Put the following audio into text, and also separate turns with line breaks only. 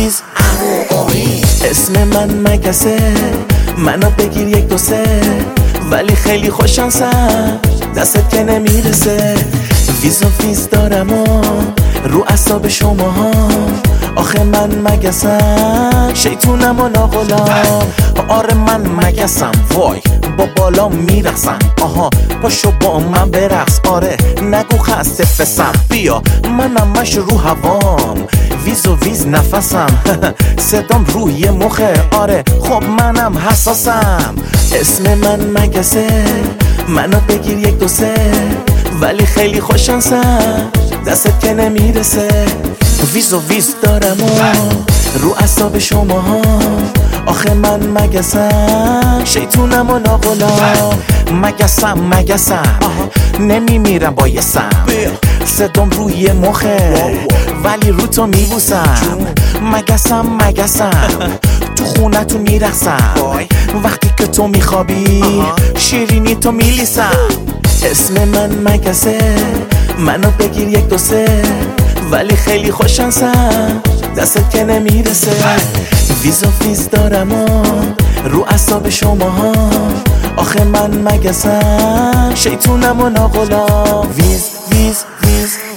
ویز اسم من مگسه، منو بگیر یک دو سه، ولی خیلی خوششانسم دستت که نمیرسه. ویز و ویز دارم و رو اعصاب شماها، آخه من مگسم شیطونم و ناغلام. آره من مگسم، وای با بالا میرقصم. آها پاشو با من برقص، آره نگو خسته فسم، بیا منم مش رو هوام. ویز و ویز نفسم صدام روی مخه، آره خب منم حساسم. اسم من مگسه، منو بگیر یک دو سه، ولی خیلی خوششانسم دستت که نمیرسه. ویز و ویز دارم و رو اعصاب شماها، آخه من مگسم شیطونم و ناغلام. مگسم نمیمیرم با یه سم، صدام روی مخه ولی رو تو میبوسم. مگسم تو خونه تو میرقصم، وقتی که تو میخوابی شیرینی تو میلیسم. اسم من مگسه، منو بگیر یک دو سه، ولی خیلی خوششانسم دستت که نمیرسه. ویز و ویز دارم و رو اعصاب شماها، آخه من مگسم شیطونم و ناغلام. ویز ویز ویز